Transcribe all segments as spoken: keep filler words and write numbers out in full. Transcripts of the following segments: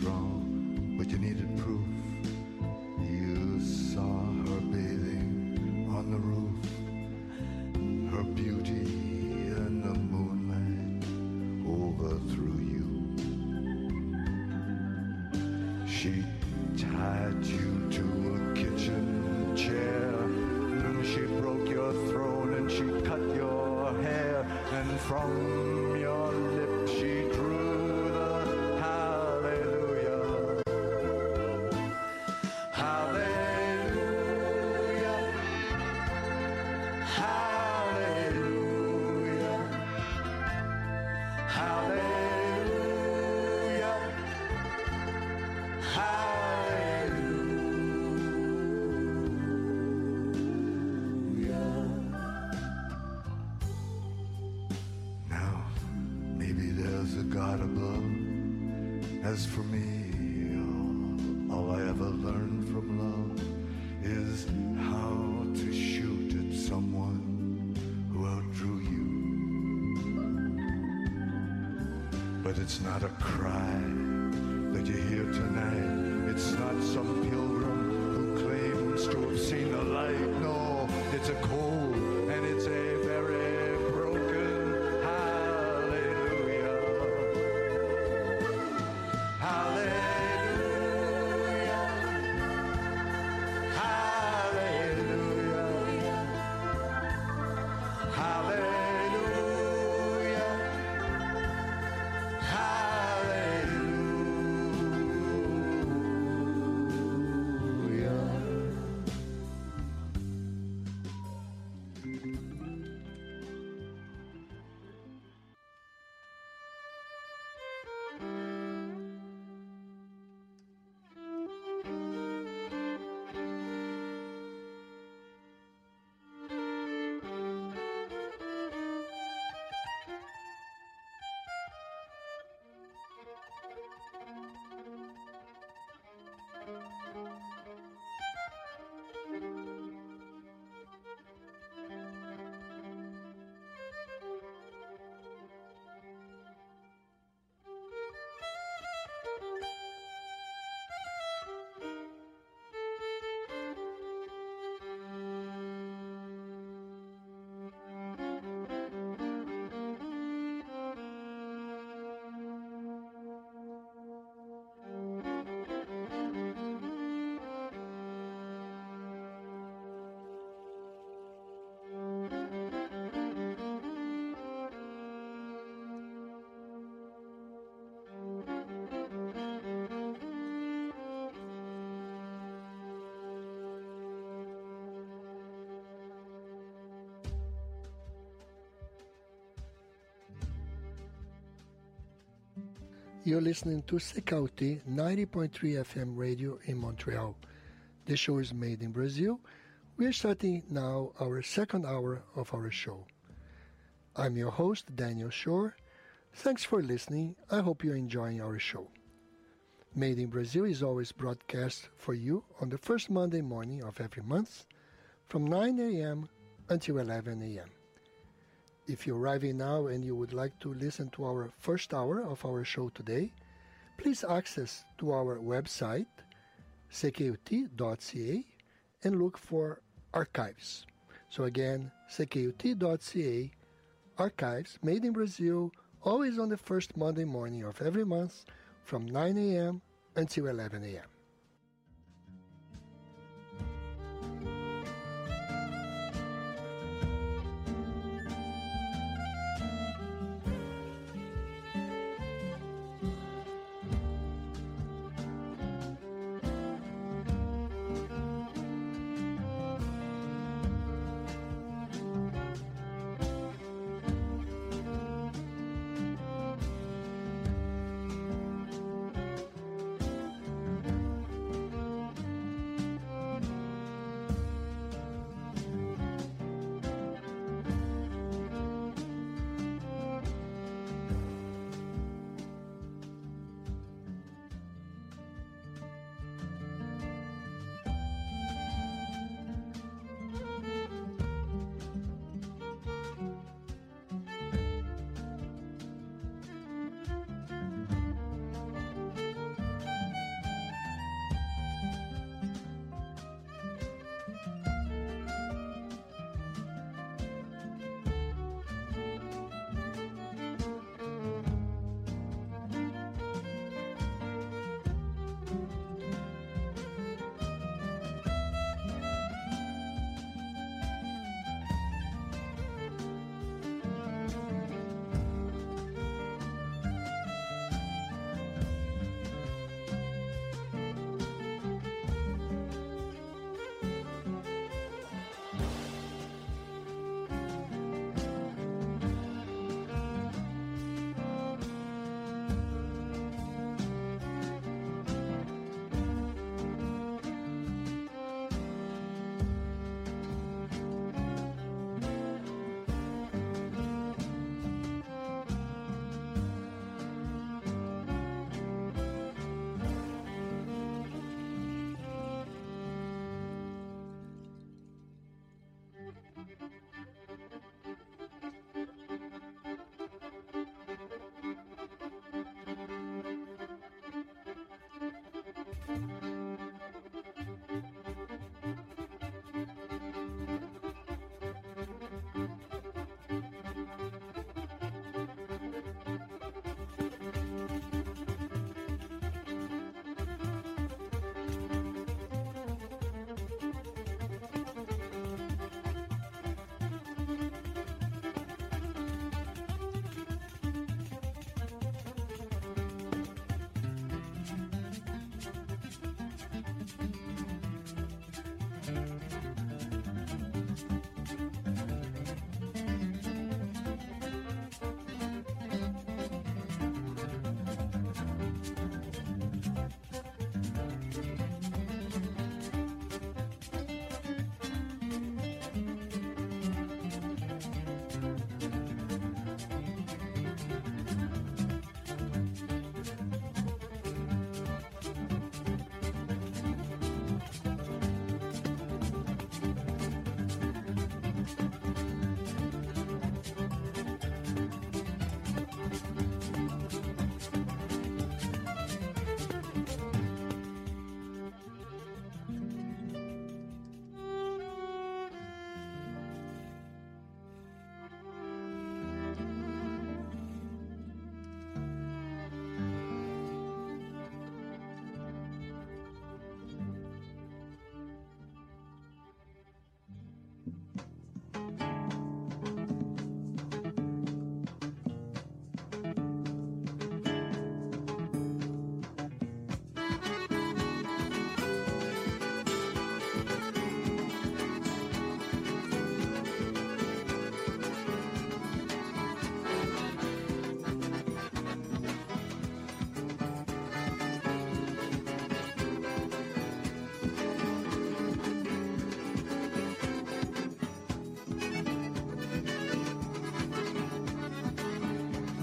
strong, but you needed proof. You saw her bathing on the roof, her beauty in the moonlight overthrew you. She tied you to a kitchen chair, and she broke your throne and she cut your hair, and from your lips she drew the hallelujah. Hallelujah. Hallelujah. Hallelujah. Hallelujah. Now, maybe there's a God above. As for me, all, all I ever learned from love is how to shoot at someone who outdrew you. But it's not a cry that you hear tonight. It's not some pilgrim who claims to have seen the light. No, it's a cold and it's a very broken hallelujah. Hallelujah. Hallelujah. Hallelujah. You're listening to C K U T ninety point three F M radio in Montreal. The show is made in Brazil. We are starting now our second hour of our show. I'm your host, Daniel Shore. Thanks for listening. I hope you're enjoying our show. Made in Brazil is always broadcast for you on the first Monday morning of every month from nine a.m. until eleven a.m. If you're arriving now and you would like to listen to our first hour of our show today, please access to our website, c k u t dot c a, and look for archives. So again, c k u t dot c a, archives, made in Brazil, always on the first Monday morning of every month from nine a.m. until eleven a.m.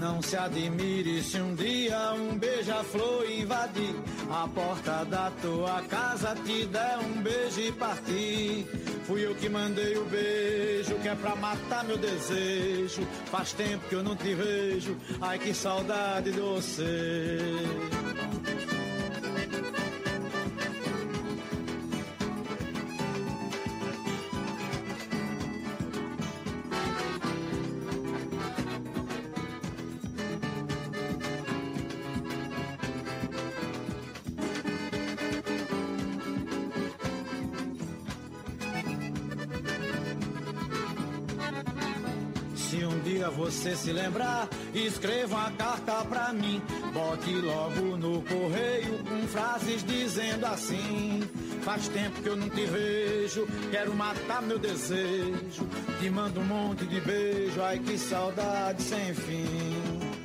Não se admire se um dia um beija-flor invadir a porta da tua casa, te der um beijo e partir. Fui eu que mandei o beijo, que é pra matar meu desejo. Faz tempo que eu não te vejo, ai que saudade de você. Você se lembrar, escreva uma carta pra mim. Bote logo no correio com frases dizendo assim: faz tempo que eu não te vejo, quero matar meu desejo. Te mando um monte de beijo, ai que saudade sem fim.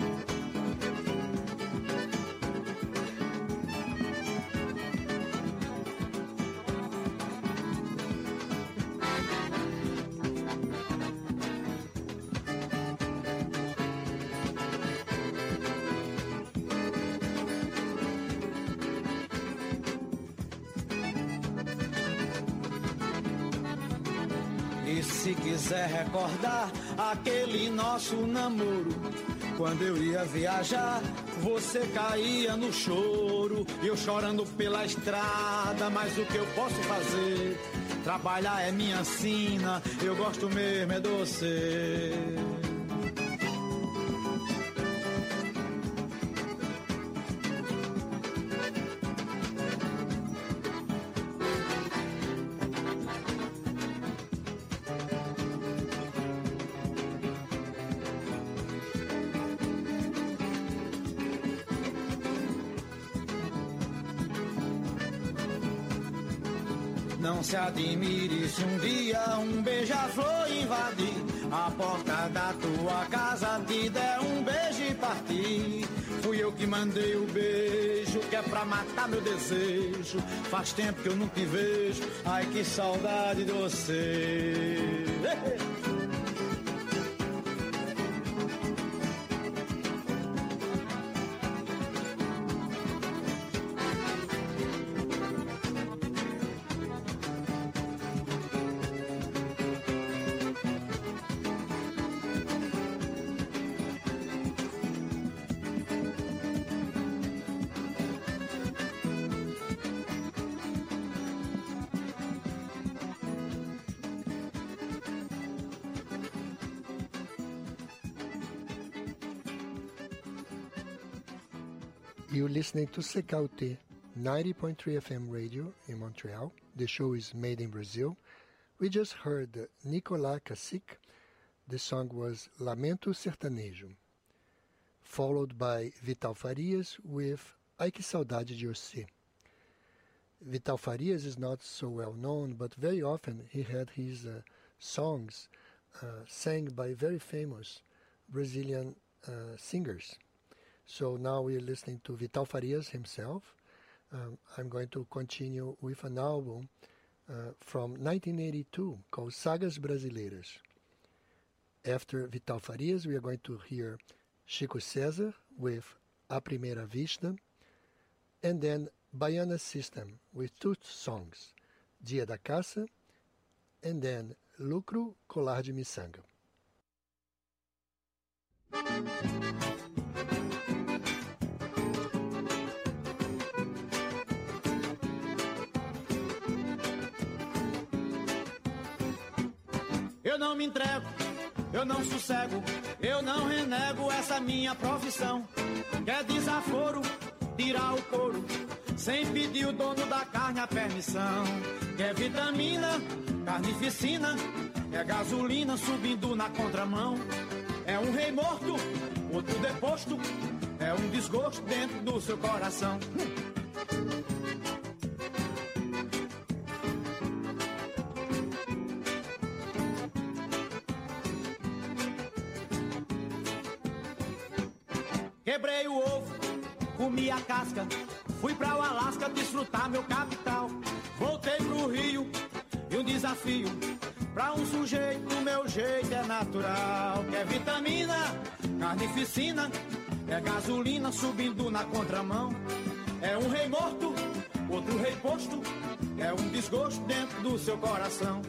Se quiser recordar aquele nosso namoro, quando eu ia viajar, você caía no choro, eu chorando pela estrada, mas o que eu posso fazer? Trabalhar é minha sina, eu gosto mesmo é de você. Não se admire se um dia um beija-flor invadir a porta da tua casa, te der um beijo e partir. Fui eu que mandei o beijo, que é pra matar meu desejo. Faz tempo que eu não te vejo, ai que saudade de você. You're listening to Secaute, ninety point three F M radio in Montreal. The show is made in Brazil. We just heard Nicolás Cacique. The song was Lamento Sertanejo, followed by Vital Farias with Ai Que Saudade de Você. Vital Farias is not so well known, but very often he had his uh, songs uh, sang by very famous Brazilian uh, singers. So now we're listening to Vital Farias himself. Um, I'm going to continue with an album uh, from nineteen eighty-two called Sagas Brasileiras. After Vital Farias, we are going to hear Chico César with A Primeira Vista, and then Baiana System with two songs, Dia da Caça, and then Lucro Colar de Miçanga. Eu não me entrego, eu não sossego, eu não renego essa minha profissão. Quer desaforo, tirar o couro, sem pedir o dono da carne a permissão. Quer vitamina, carnificina, é gasolina subindo na contramão. É um rei morto, outro deposto, é um desgosto dentro do seu coração. Hum. Quebrei o ovo, comi a casca, fui pra o Alasca desfrutar meu capital. Voltei pro Rio e um desafio, pra um sujeito do meu jeito é natural. Quer vitamina, carnificina, é gasolina subindo na contramão. É um rei morto, outro rei posto, é um desgosto dentro do seu coração.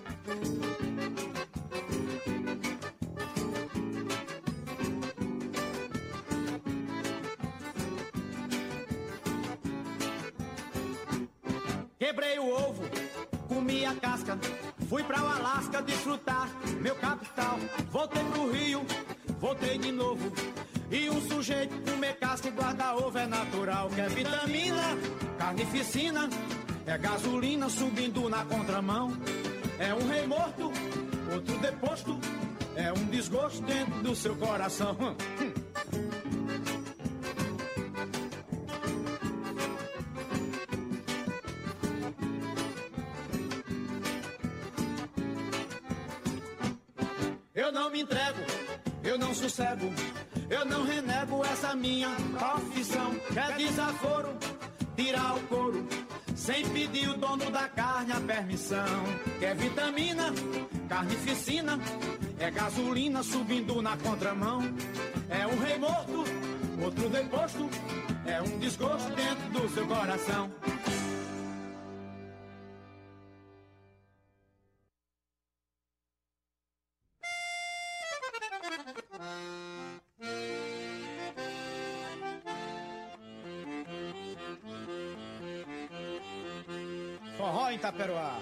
Quebrei o ovo, comi a casca, fui pra o Alasca desfrutar meu capital. Voltei pro Rio, voltei de novo. E um sujeito comer casca e guardar ovo é natural. Que é vitamina, carnificina, é gasolina subindo na contramão. É um rei morto, outro deposto, é um desgosto dentro do seu coração. Eu não me entrego, eu não sossego, eu não renego essa minha profissão. É desaforo, tirar o couro, sem pedir o dono da carne a permissão. Quer vitamina, carnificina, é gasolina subindo na contramão. É um rei morto, outro deposto, é um desgosto dentro do seu coração. Forró em Itaperuá.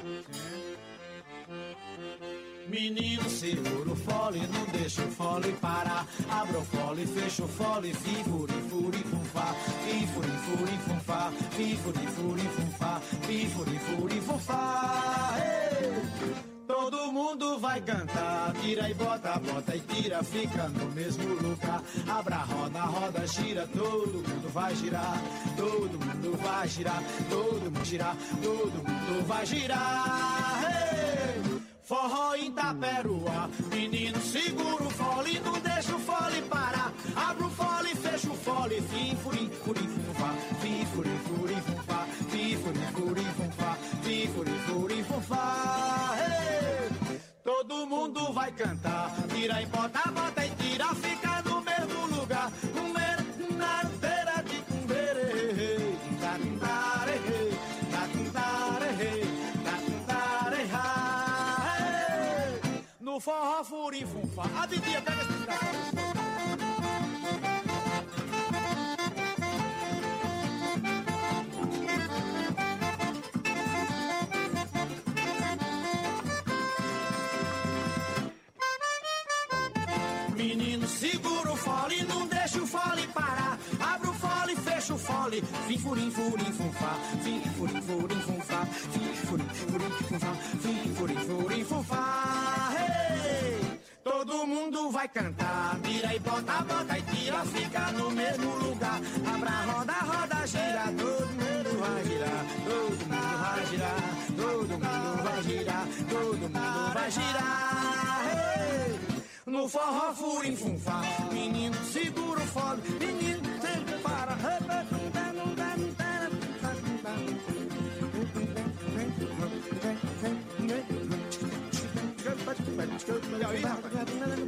Menino, segura o fole, não deixa o fole parar. Abra o fole, fecha o fole, fifuri, furi, funfá. Fifuri, furi, funfá. Fifuri, furi, funfá. Fifuri, furi, funfá. Todo mundo vai cantar, tira e bota, bota e tira, fica no mesmo lugar. Abra a roda, a roda gira, todo mundo vai girar. Todo mundo vai girar, todo mundo girar, todo mundo vai girar. Hey! Forró em Itaperuá, menino, segura o fole, não deixa o fole parar. Abre o fole, fecha o fole, fim, furim, furim, funfá. Fim, furim, furim, funfá. Fim, furim, furim, funfá. Fim, furim, furim, funfá. Hey! Todo mundo vai cantar, tira e bota, bota e tira, fica no mesmo lugar. Um na beira de cumbere, da tindare, da tindare, da tindare, no forró furim funfá. A Didia, pega esse microfone. Menino, segura o fole, não deixa o fole parar. Abre o fole, fecha o fole. Fim, furim, furim, funfá. Fim, furim, furim, funfá. Fim, furim, furim, funfá. Fim, furim, furim, funfá. Hey! Todo mundo vai cantar, tira e bota, bota e tira, fica no mesmo lugar. Abra a roda, roda, gira, todo mundo vai girar. Todo mundo vai girar, todo mundo vai girar, todo mundo vai girar. Hey! No forró furim funfá, menino, segura o fole, menino, sempre para. E aí, rapaz?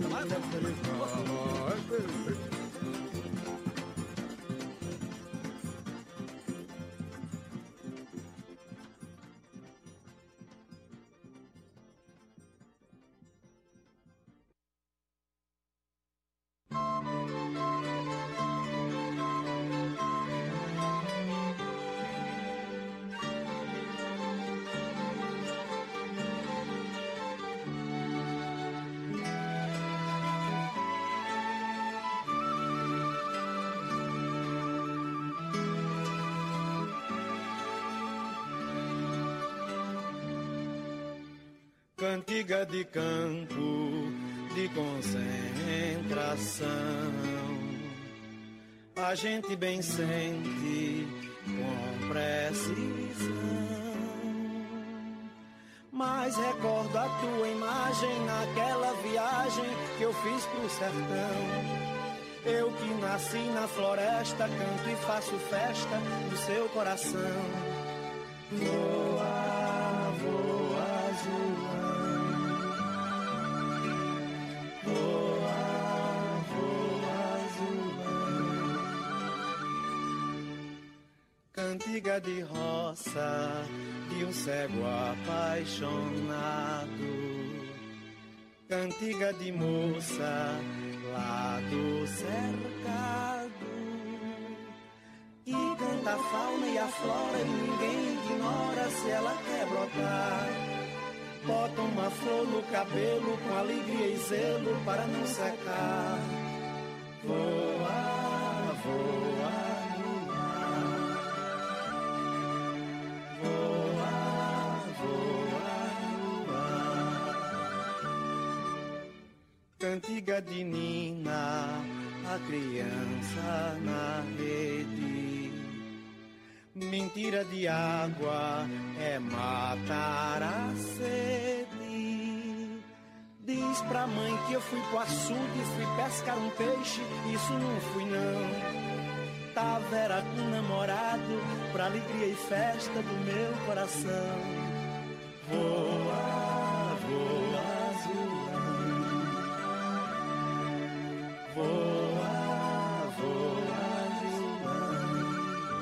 Cantiga de campo, de concentração, a gente bem sente com precisão. Mas recordo a tua imagem naquela viagem que eu fiz pro sertão. Eu que nasci na floresta, canto e faço festa no seu coração. Voa, voa, azulão. Voa, voa, Cantiga de roça de um cego apaixonado, cantiga de moça lá do cercado, que canta a fauna e a flora e ninguém ignora se ela quer brotar. Bota uma flor no cabelo com alegria e zelo para não secar. Voa, voa no ar. Voa, voa no ar. Cantiga de Nina, a criança na rede. Mentira de água é matar a sede. Diz pra mãe que eu fui pro açude e fui pescar um peixe, isso não fui não. Tava era com um namorado, pra alegria e festa do meu coração. Voa, voa azulão. Voa, voa azulão.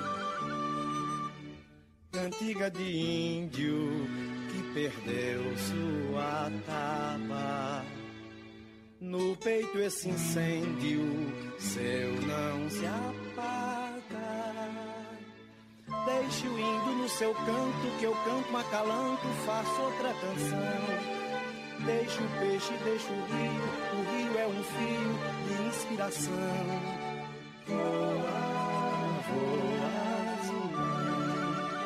Cantiga de índio que perdeu sua taba. No peito esse incêndio seu não se apaga. Deixe o índio no seu canto, que eu canto acalanto, faço outra canção. Deixe o peixe, deixe o rio, o rio é um fio de inspiração. Voa, voa azulão.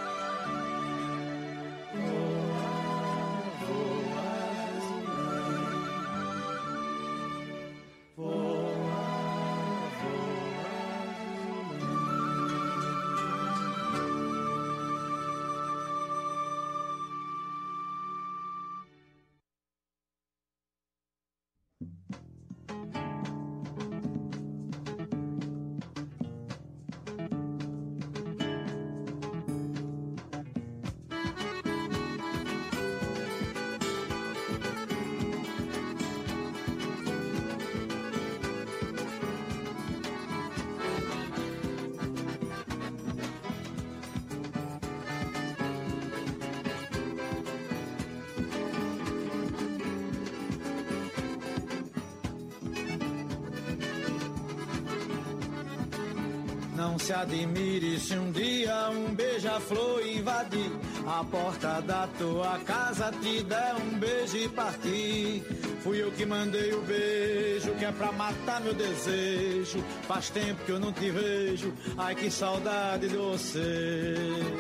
Voa, voa azulão. Voa, voa Não se admire se um dia um beija-flor invadir a porta da tua casa, te der um beijo e partir. Fui eu que mandei o beijo, que é pra matar meu desejo. Faz tempo que eu não te vejo, ai que saudade de você.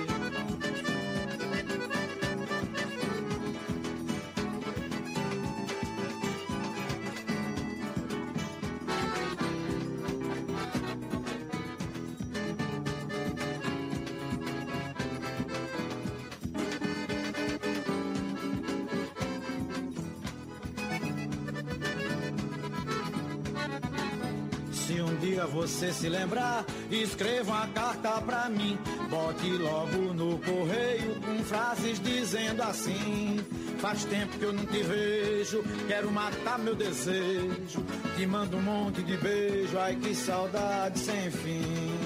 Se um dia você se lembrar, escreva uma carta pra mim. Bote logo no correio com frases dizendo assim: faz tempo que eu não te vejo, quero matar meu desejo. Te mando um monte de beijo, ai que saudade sem fim.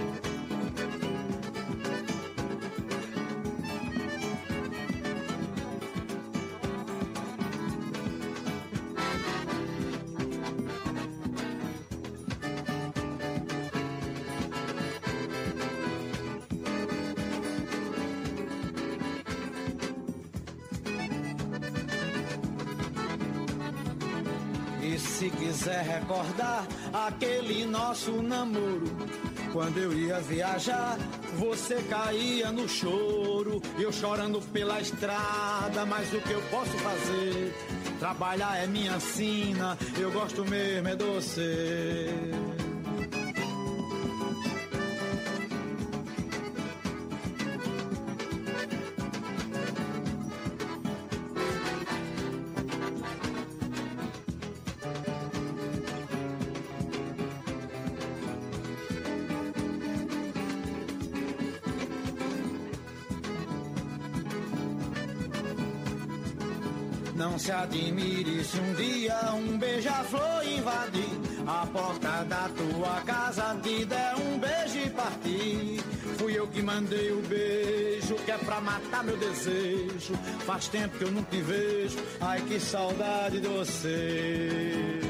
Se quiser recordar aquele nosso namoro, quando eu ia viajar, você caía no choro, eu chorando pela estrada, mas o que eu posso fazer? Trabalhar é minha sina, eu gosto mesmo é de você. Não se admire se um dia um beija-flor invadir a porta da tua casa te der um beijo e partir. Fui eu que mandei o beijo, que é pra matar meu desejo. Faz tempo que eu não te vejo, ai que saudade de você.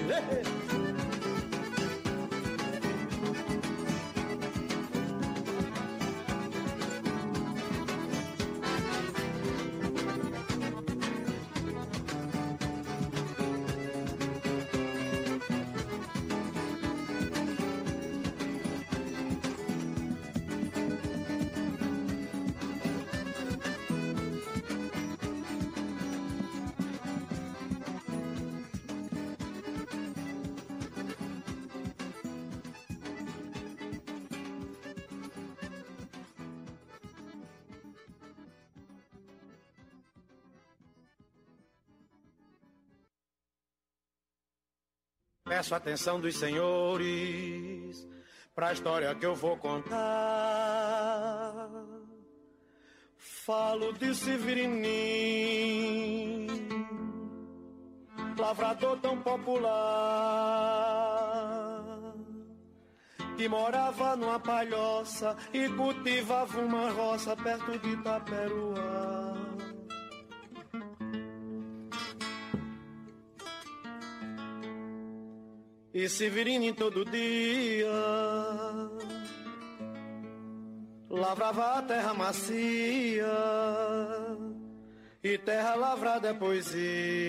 Peço a atenção dos senhores pra história que eu vou contar. Falo de Severinim, lavrador tão popular, que morava numa palhoça e cultivava uma roça perto de Itaperuá. E Severinim todo dia lavrava a terra macia, e terra lavrada é poesia.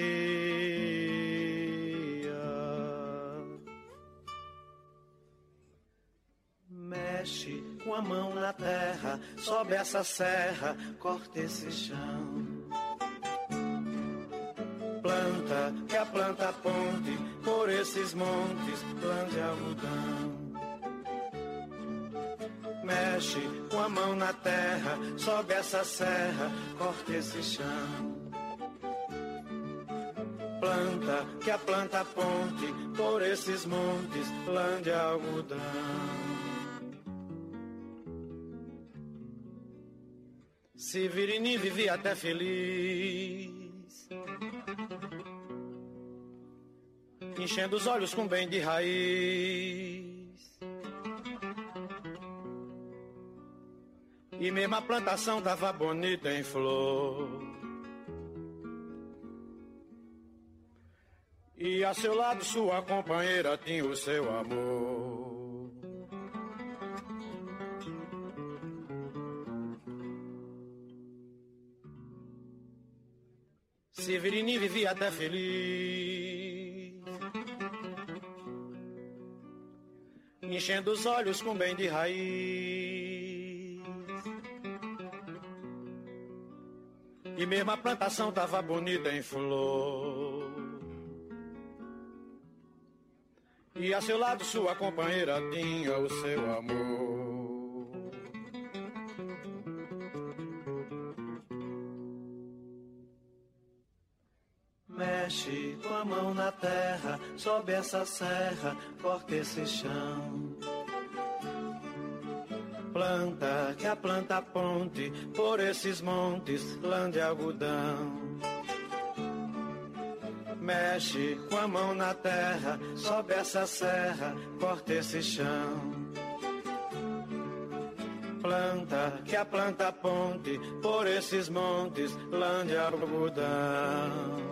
Mexe com a mão na terra, sobe essa serra, corta esse chão. Planta, que a planta ponte por esses montes, plante algodão. Mexe com a mão na terra, sobe essa serra, corta esse chão. Planta, que a planta ponte por esses montes, plante algodão. Severinim vivia até feliz, enchendo os olhos com bem de raiz. E mesmo a plantação tava bonita em flor. E a seu lado sua companheira tinha o seu amor. Severinim vivia até feliz, enchendo os olhos com bem de raiz. E mesmo a plantação tava bonita em flor. E a seu lado sua companheira tinha o seu amor. Mexe com a mão na terra, sobe essa serra, corta esse chão. Planta, que a planta ponte por esses montes, lã de algodão. Mexe com a mão na terra, sobe essa serra, corta esse chão. Planta, que a planta ponte por esses montes, lã de algodão.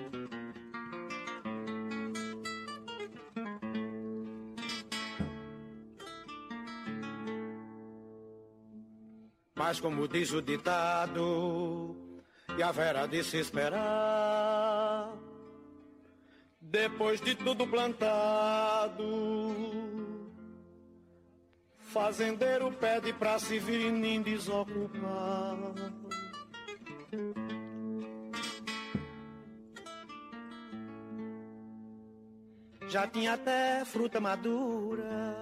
Mas como diz o ditado, e haverá de se esperar, depois de tudo plantado, fazendeiro pede pra Severinim desocupar. Já tinha até fruta madura,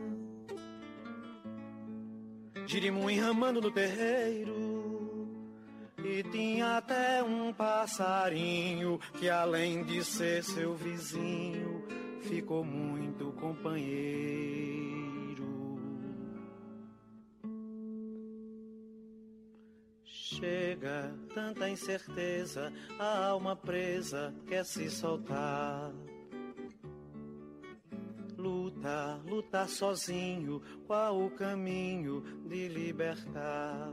girimum enramando no terreiro, e tinha até um passarinho que, além de ser seu vizinho, ficou muito companheiro. Chega tanta incerteza, a alma presa quer se soltar. Luta, lutar sozinho, qual o caminho de libertar?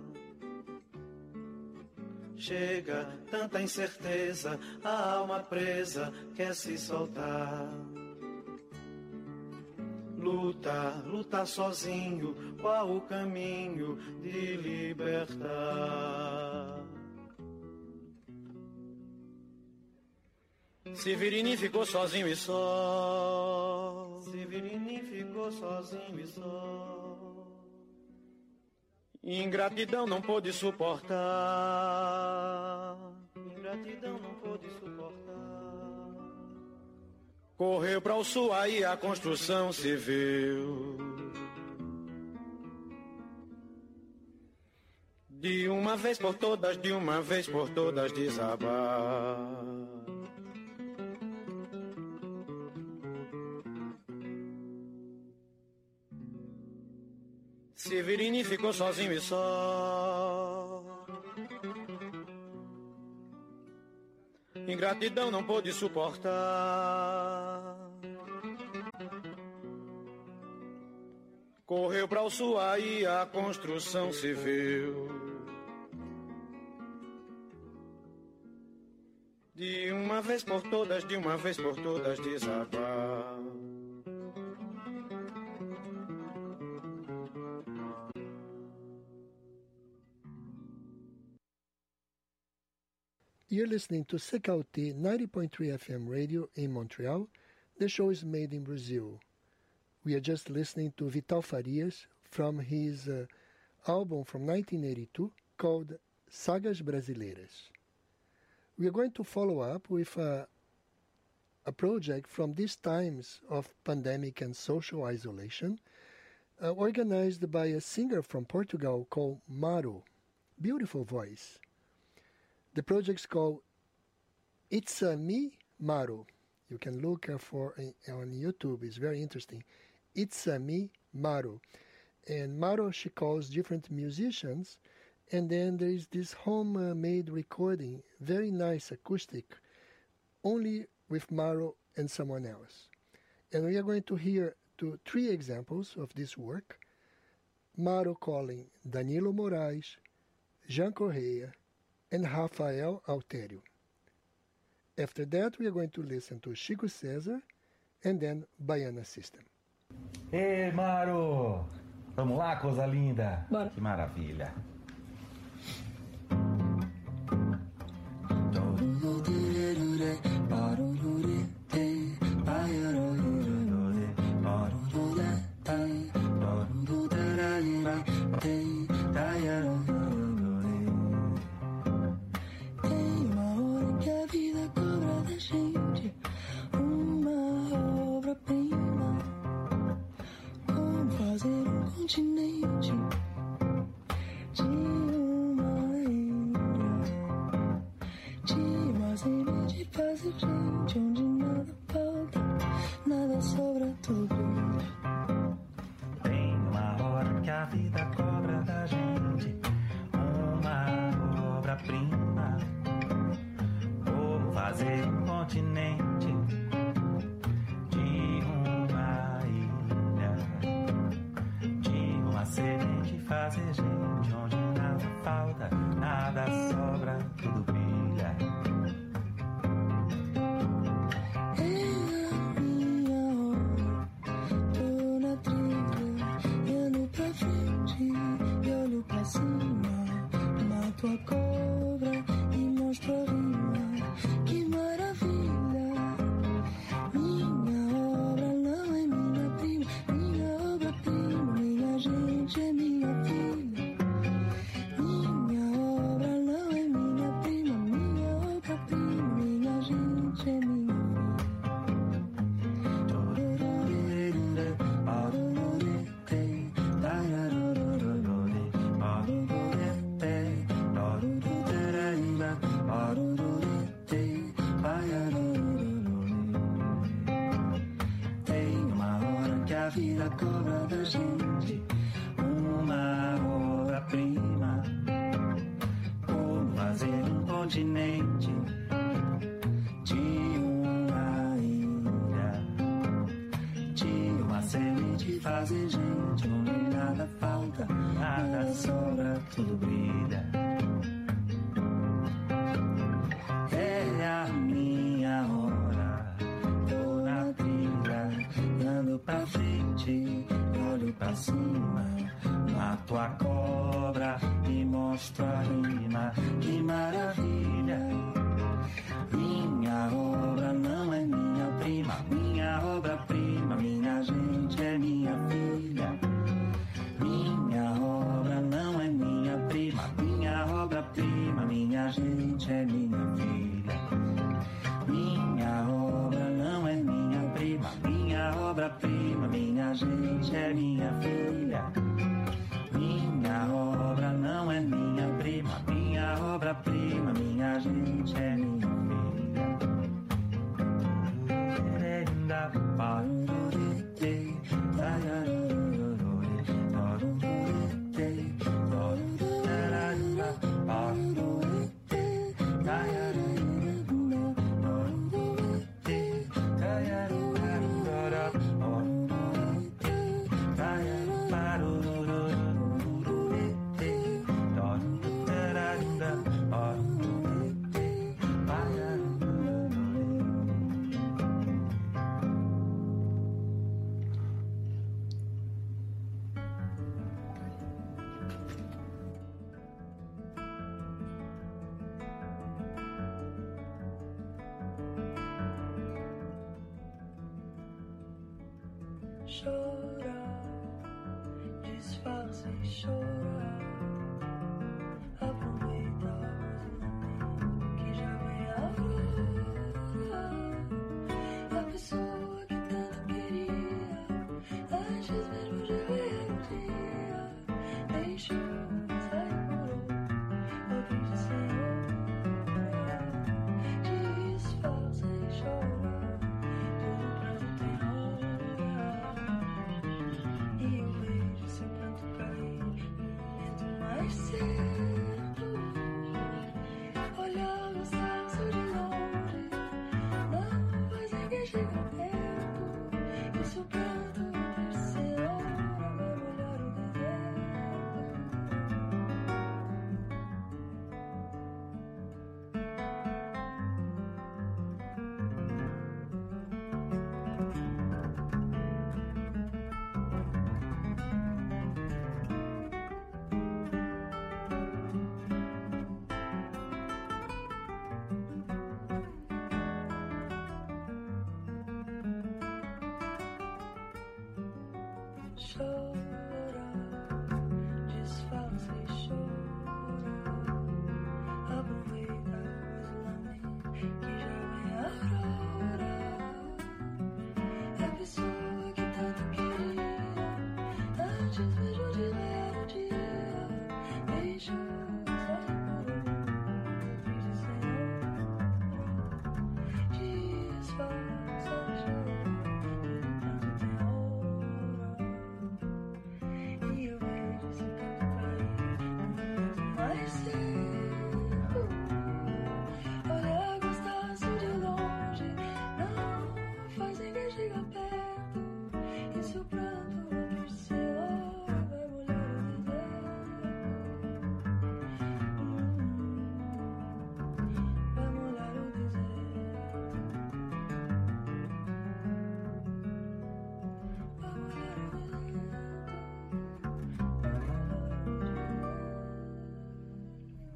Chega, tanta incerteza, a alma presa quer se soltar. Luta, lutar sozinho, qual o caminho de libertar? Severino ficou sozinho e só. Severino ficou sozinho e só. Ingratidão não pôde suportar. Ingratidão não pôde suportar. Correu para o sul, aí a construção civil. De uma vez por todas, de uma vez por todas desabar. Severino ficou sozinho e só. Ingratidão não pôde suportar. Correu para o sul, aí a construção civil. De uma vez por todas, de uma vez por todas desabar. You're listening to C K U T ninety point three F M radio in Montreal. The show is made in Brazil. We are just listening to Vital Farias from his uh, album from nineteen eighty-two called Sagas Brasileiras. We are going to follow up with a, a project from these times of pandemic and social isolation, uh, organized by a singer from Portugal called Maro. Beautiful voice. The project's called It's a Me, Maro. You can look for uh, on YouTube. It's very interesting. It's a Me, Maro. And Maro, she calls different musicians. And then there is this homemade recording, very nice acoustic, only with Maro and someone else. And we are going to hear two, three examples of this work. Maro calling Danilo Moraes, Jean Correia, and Rafael Alterio. After that, we are going to listen to Chico César and then Baiana System. Ei, Maro! Vamos lá, coisa linda! Bora. Que maravilha! Continente de uma ilha, de uma semente de paz e gente, onde nada falta, nada sobra, tudo brilha. Tem uma hora que a vida cobra da gente uma obra-prima. Vou fazer um continente de uma ilha, uma semente fazer gente, onde nada falta, nada sobra, tudo brilha. É a minha hora, tô na trilha, e ando pra frente, e olho pra cima, mato a cobra e mostro a rima, que maravilha. Minha obra não é minha prima, minha obra-prima, minha gente é minha filha. Minha obra não é minha prima, minha obra-prima, minha gente é minha filha. Tem uma hora que a vida cobra da gente uma obra-prima. Como fazer um continente de uma ilha, de uma semente de fazer gente onde nada falta, nada sobra, tudo brilha. É a minha hora, tô na trilha, ando pra frente, olho pra cima, mato a cobra e mostro a rima, que maravilha. Minha obra não é minha prima, minha obra-prima, minha gente é minha filha. Minha obra não é minha prima, minha obra-prima, minha gente é minha filha. Minha obra não é minha prima, minha obra-prima, minha gente é minha filha. Minha obra não é minha prima, minha obra-prima, minha gente é minha filha. Chora, disfarça e chora. Aproveita o que já vem a flora. A pessoa que tanto queria, antes mesmo de ver o dia, deixou, sai por ouvir de Senhor. Disfarça e chora. Todo pranto tem hora. E eu vejo seu pranto cair no momento mais certo. Olhar o céu só de longe não faz ninguém chegar perto. E seu pranto terceira hora vai molhar o deserto. Chora, disfarça e chora. Aproveita o isolamento que já vem a aurora. É a pessoa que tanto queria, antes mesmo de ver o dia, deixou, sai por ouvir de Senhor. Disfarça e chora. Todo pranto tem hora. E eu vejo seu canto cair no momento mais cedo. Olha, gostasse de longe não faz ninguém chegar perto. E seu pranto por ser hora vai molhar o deserto. Hum, vai molhar o deserto. Vai molhar o deserto.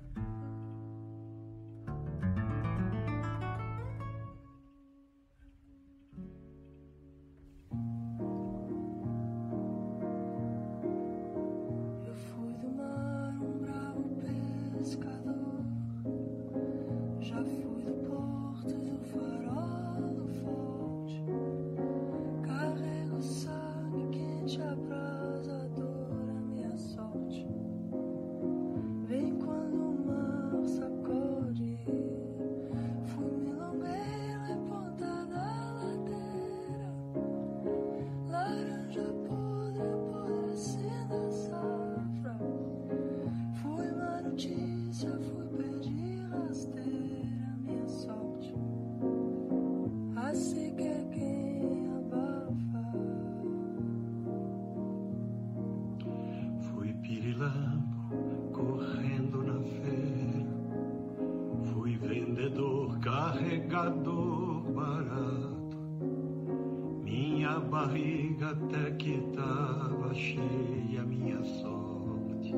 jogador barato. Minha barriga até que tava cheia, minha sorte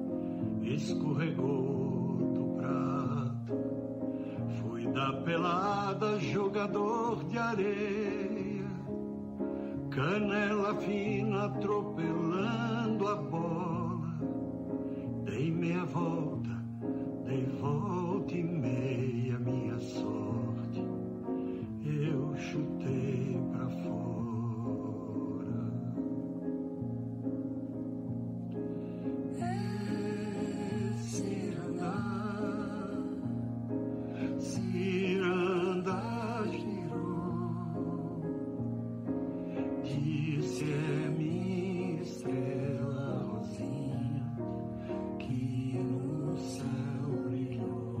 escorregou do prato. Fui da pelada, jogador de areia, canela fina atropelando a bola. Dei meia volta, dei volta e meia, minha sorte eu chutei pra fora. É ciranda, ciranda girou, disse é minha estrela rosinha que no céu brilhou.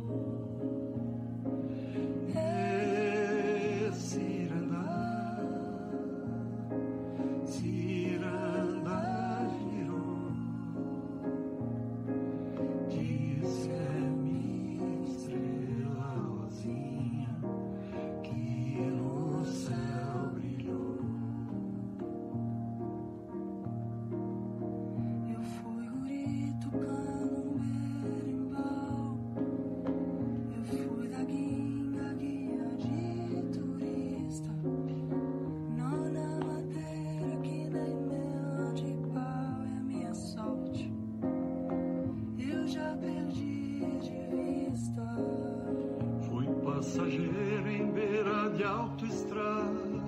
É ciranda, ciranda girou, disse é minha estrela rosinha que no céu brilhou. Eu fui guri tocando um berimbau. Eu fui da guinga, guia de turista. Não na madeira que nem mel de pau é a minha sorte. Eu já perdi de vista. Fui passageiro em beira de autoestrada,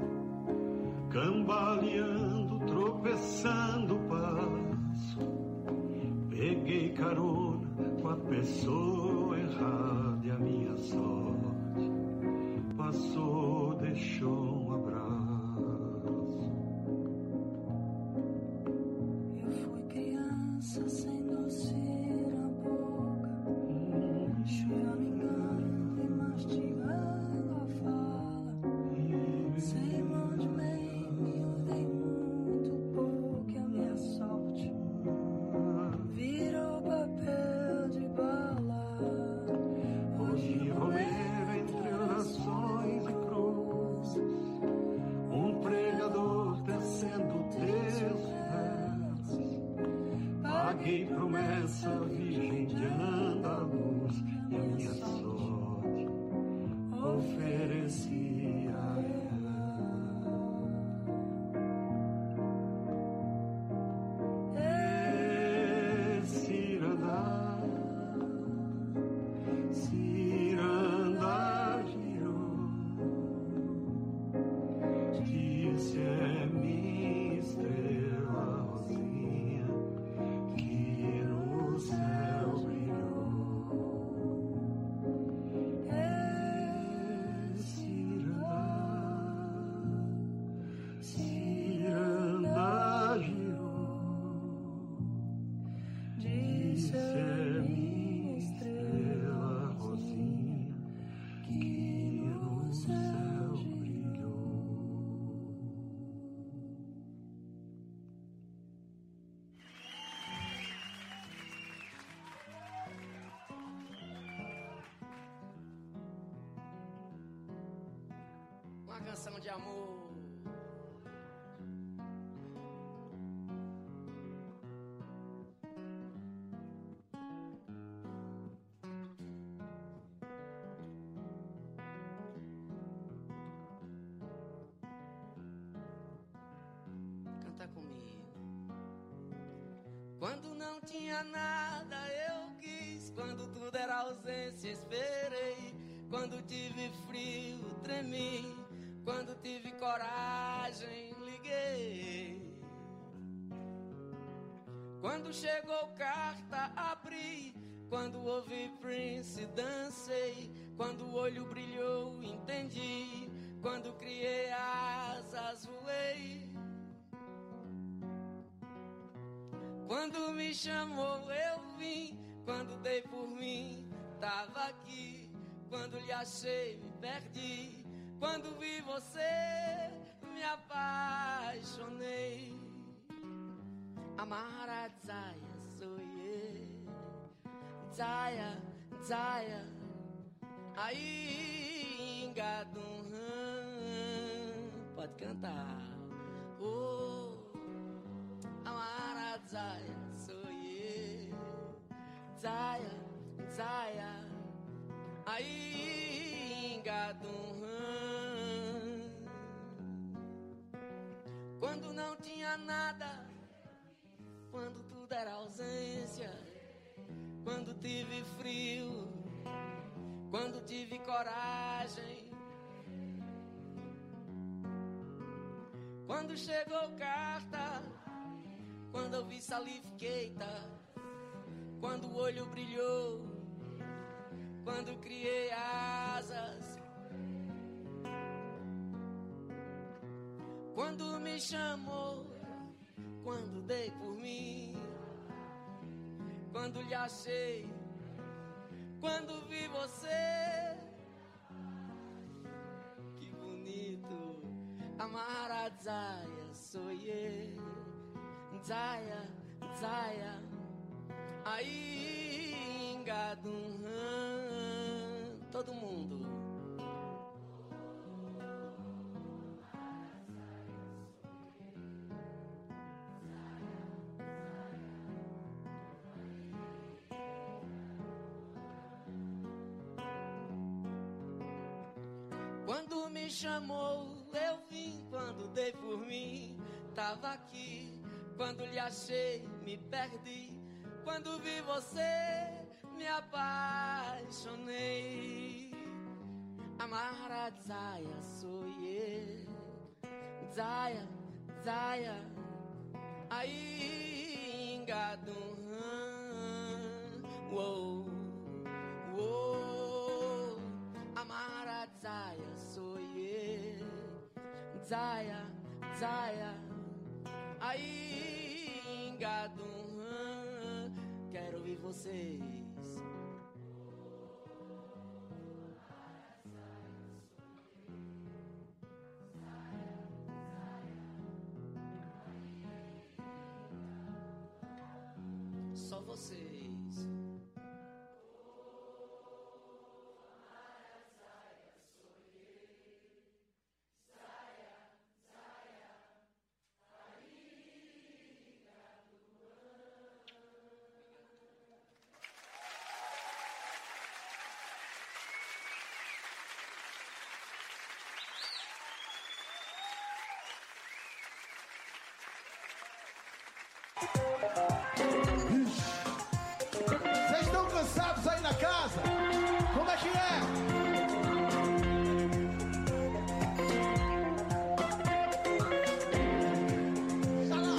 cambaleando, tropeçando passo. Peguei carona com a pessoa errada e a minha sorte passou, deixou um abraço. Eu fui criança sem doce na boca, choramingando e mastigando a fala. Sem mão de meio, me dei muito pouco e a minha sorte virou papel de bala. Hoje vou ver entre orações e cruzes, um pregador tecendo teus versos. Paguei promessa, virgem de Andaluz, e a minha sorte ofereci a ela. É ciranda, ciranda girou, disse é minha estrela rosinha que no céu brilhou. É ciranda, ciranda girou, disse é minha estrela rosinha que no céu brilhou. Uma canção de amor. Canta comigo. Quando não tinha nada eu quis, quando tudo era ausência esperei, quando tive frio tremi, quando tive coragem liguei, quando chegou carta abri, quando ouvi Prince dancei, quando o olho brilhou entendi, quando criei asas voei, quando me chamou eu vim, quando dei por mim tava aqui, quando lhe achei me perdi, quando vi você me apaixonei. Amara Zaya, soye Zaya, Zaya, Aí, engadum, pode cantar. Oh, amara Zaya, sou eu. Zaya, Zaya. Aí, engadum. Quando não tinha nada, quando tudo era ausência, quando tive frio, quando tive coragem, quando chegou carta, quando eu vi salifiqueita, quando o olho brilhou, quando criei asas, quando me chamou, quando dei por mim, quando lhe achei, quando vi você. Que bonito, amara Zaya, sou eu. Zaya, Zaya. Aí, engadum, todo mundo. Quando me chamou, eu vim. Quando dei por mim, tava aqui. Quando lhe achei, me perdi. Quando vi você, me apaixonei. Amara Zaya, sou eu. Zaya, Zaya. Aí, engadum. Uou, uou. Amara Zaya, sou eu. Zaya, Zaya. Aí, engadum. Quero ouvir vocês. Só vocês. Vocês estão cansados aí na casa? Como é que é? Xalá,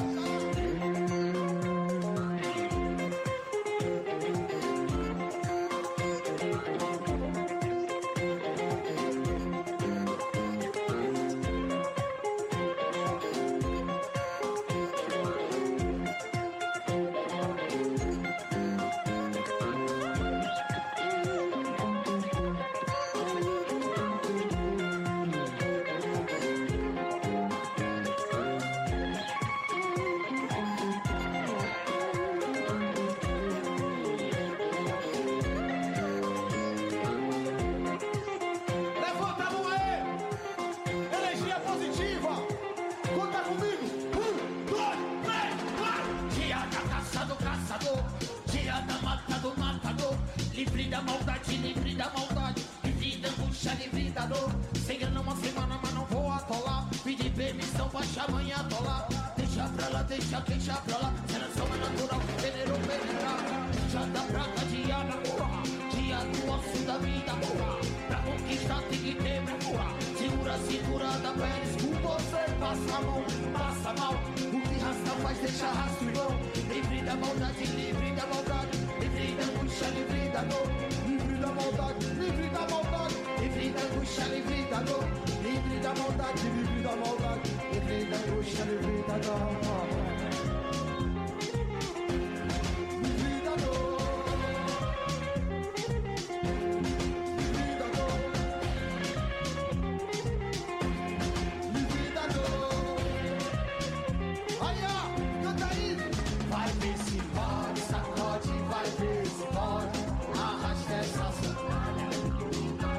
livre da maldade, livre da maldade, livre da angústia, livre da dor. Sem grana uma semana, mas não vou atolar. Pedir permissão pra amanhã atolar. Deixa pra lá, deixa, deixa pra lá. Seleção é natural, venerou, venerar. Já da prata, dia na porra, dia do osso da vida, porra. Pra conquistar tem que ter bravura. Segura a cintura da pele, escuta você, passa a mão, passa mal. O que rasta faz, deixa rastro, irmão. Livre da maldade, livre da maldade, livre da angústia, livre da dor. Livre da maldade, livre da maldade, livre da angústia, livre da dor. Livre da maldade, livre da maldade, livre da angústia, livre da dor. Livre da dor. Livre da dor. Livre da dor. Aí, ó, canta aí. Vai ver se pode, sacode, vai ver se pode. Arrasta essa sandália.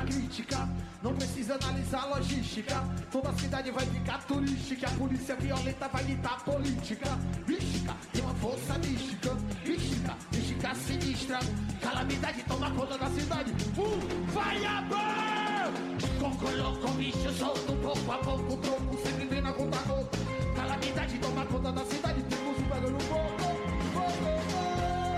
crítica. Não precisa analisar a logística. Toda a cidade vai ficar turística. A polícia violenta vai ditar política. Mística, tem uma força mística. Mística, mística sinistra. Calamidade toma conta da cidade. Uh, vai a ban! Com coloco bicho solto, pouco a pouco, o tronco sempre vem na conta gota. Calamidade toma conta da cidade. Temos um pega no fogo, fogo, fogo.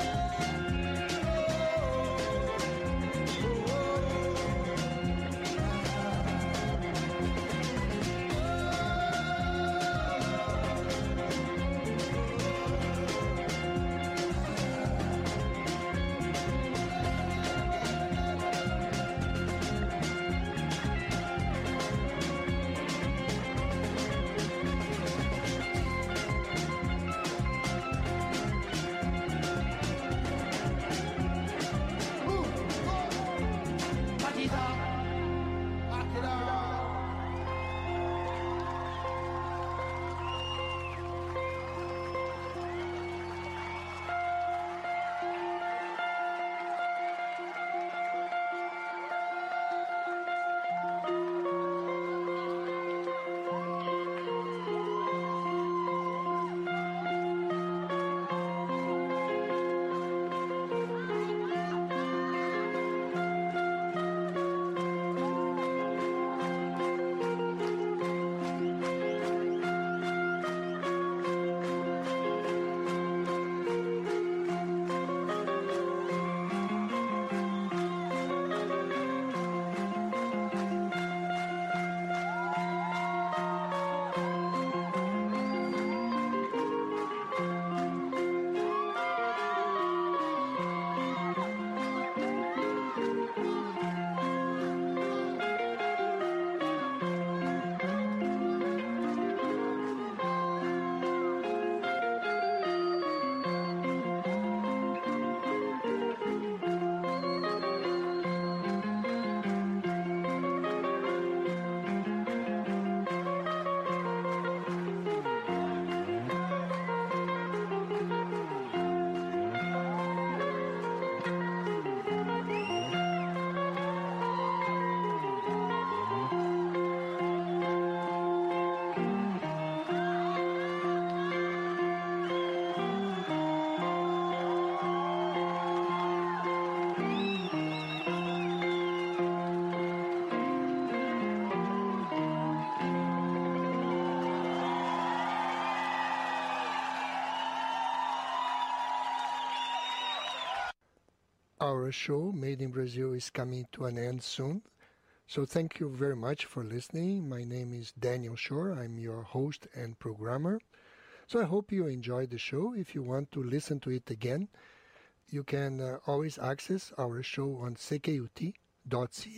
Our show, Made in Brazil, is coming to an end soon. So thank you very much for listening. My name is Daniel Shore. I'm your host and programmer. So I hope you enjoyed the show. If you want to listen to it again, you can uh, always access our show on c k u t dot c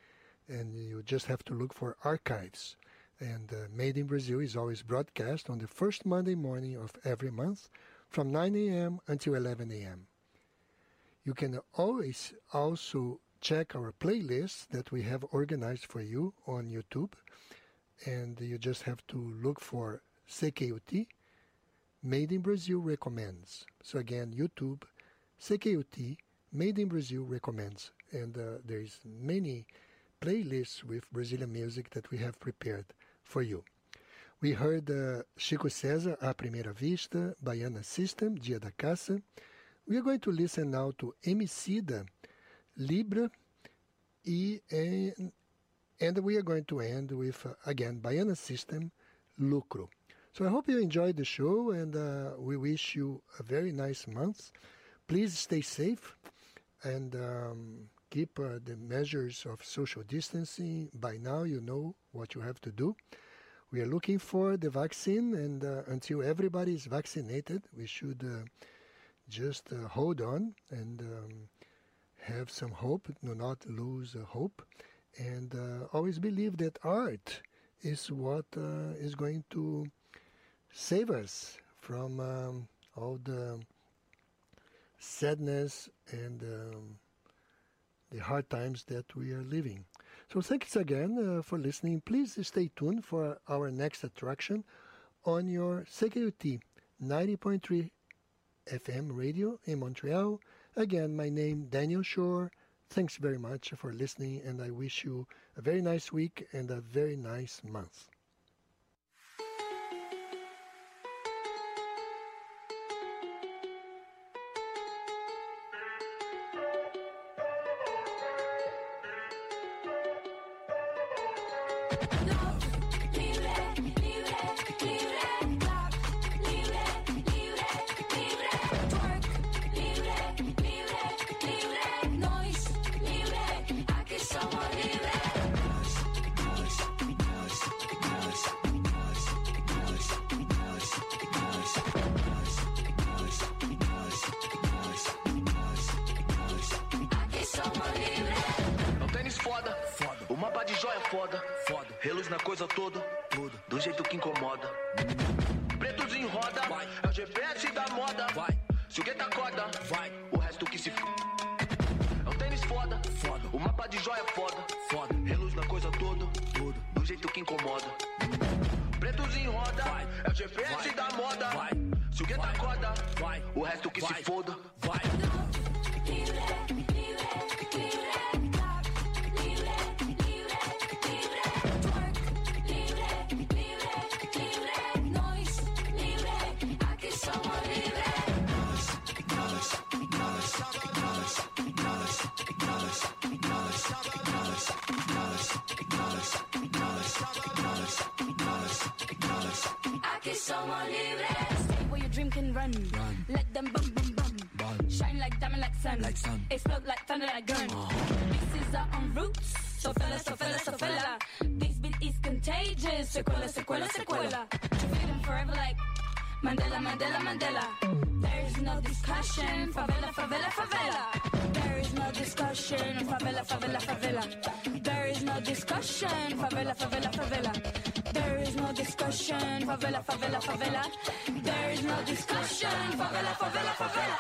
a, and you just have to look for archives. And uh, Made in Brazil is always broadcast on the first Monday morning of every month from nine a.m. until eleven a.m. You can always also check our playlists that we have organized for you on YouTube, and you just have to look for C K U T, Made in Brazil Recommends. So again, YouTube, C K U T, Made in Brazil Recommends. And uh, there is many playlists with Brazilian music that we have prepared for you. We heard uh, Chico César, A Primeira Vista, Baiana System, Dia da Caça. We are going to listen now to Emicida, Libra, e, and, and we are going to end with, uh, again, Baiana System, Lucro. So I hope you enjoyed the show, and uh, we wish you a very nice month. Please stay safe and um, keep uh, the measures of social distancing. By now you know what you have to do. We are looking for the vaccine, and uh, until everybody is vaccinated, we should uh, just uh, hold on and um, have some hope, do not lose uh, hope, and uh, always believe that art is what uh, is going to save us from um, all the sadness and um, the hard times that we are living. So thanks again uh, for listening. Please stay tuned for our next attraction on your C K U T ninety point three F M radio in Montreal. Again, my name Daniel Shore. Thanks very much for listening, and I wish you a very nice week and a very nice month. Foda, foda, reluz na coisa toda, toda, do jeito que incomoda. Pretos em roda, vai, é o G P S da moda, vai. Se o gueto acorda, vai, o resto que se f... É um tênis foda, foda, o mapa de joia foda, foda, reluz na coisa toda, toda, do jeito que incomoda. Pretos em roda, vai, é o G P S vai, da moda, vai. Se o gueto acorda, vai, o resto que vai, se foda, vai. Stay where your dream can run. run. Let them bum bum bum. bum. Shine like diamond, like sun. Like sun. Explode like thunder, like gun. Uh. This is our own roots. So fella, so fella, so fella. This beat is contagious. Sequela, sequela, sequela. To freedom forever like Mandela, Mandela, Mandela. There is no discussion. Favela, favela, favela. There is no discussion. Favela, favela, favela. There is no discussion. Favela, favela, favela. There is no discussion. Favela, favela, favela. There is no discussion. Favela, favela, favela.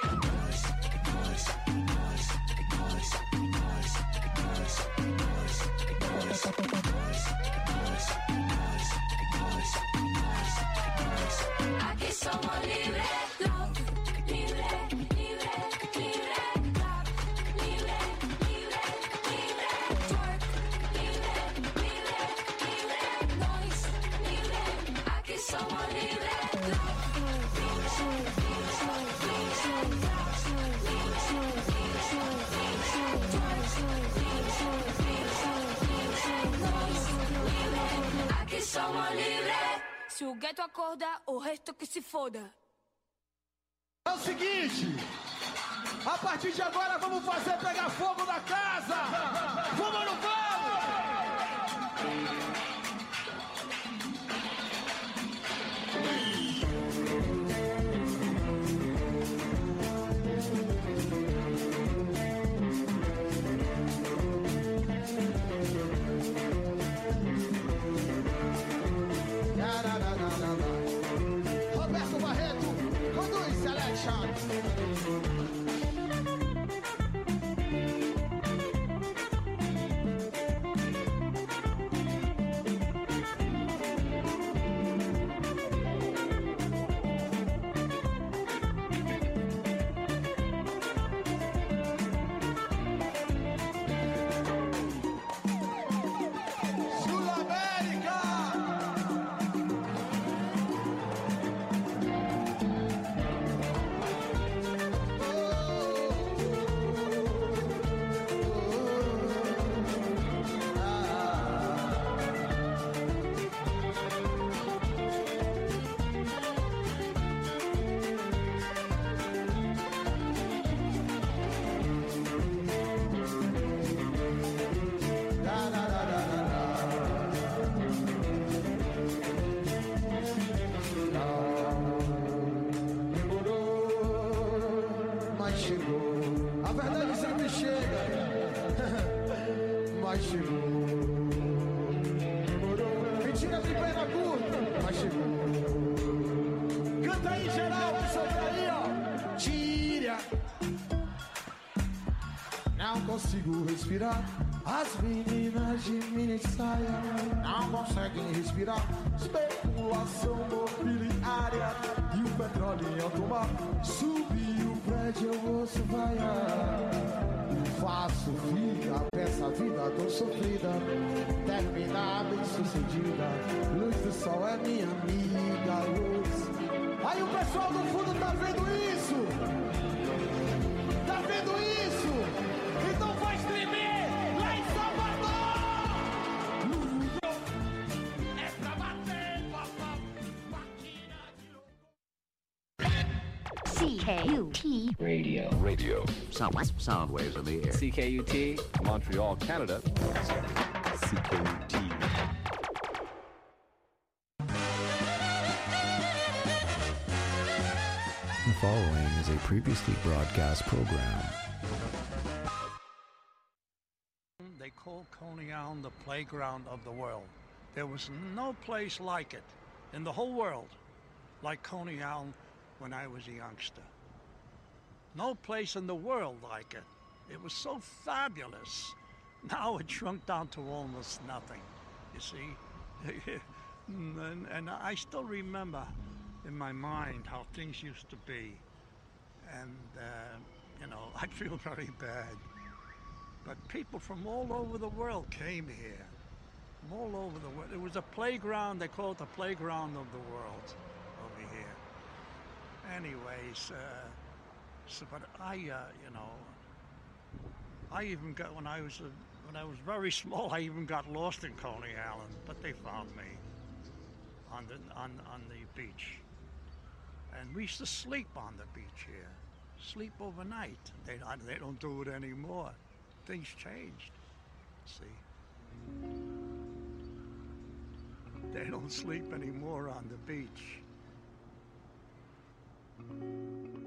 Aquí somos libres. Love, libre, libre, libre. Love, libre, libre, libre. Twerk, libre, libre, libre. Noise, libre. Aquí somos libres. Love, aqui somos livres. Se o gueto acorda, o resto que se foda. É o seguinte, a partir de agora vamos fazer pegar fogo na casa. Vamos ou não vamos? Roberto Barreto, conduz selection. Consigo respirar. As meninas de mini saia não conseguem respirar. Especulação mobiliária e o petróleo em alto mar. Subir o prédio eu ouço vaiar. faço vida pra essa vida tão sofrida terminar bem sucedida. Luz do sol é minha amiga, luz. Aí o pessoal do fundo tá vendo isso? Tá vendo isso? Então faz tremer lá em Salvador! É pra bater, papá, C K U T Radio. Radio. Sound, sound waves in the air. C K U T, Montreal, Canada. C K U T. The following is a previously broadcast program. They call Coney Island the playground of the world. There was no place like it in the whole world, like Coney Island when I was a youngster. No place in the world like it. It was so fabulous. Now it shrunk down to almost nothing, you see. and, and I still remember in my mind how things used to be. And, uh, you know, I feel very bad. But people from all over the world came here. From all over the world. It was a playground, they call it the playground of the world over here. Anyways, uh, so, but I, uh, you know, I even got, when I was, uh, when I was very small, I even got lost in Coney Island, but they found me on the, on, on the beach. And we used to sleep on the beach here, sleep overnight. They, they don't do it anymore. Things changed, see. They don't sleep anymore on the beach.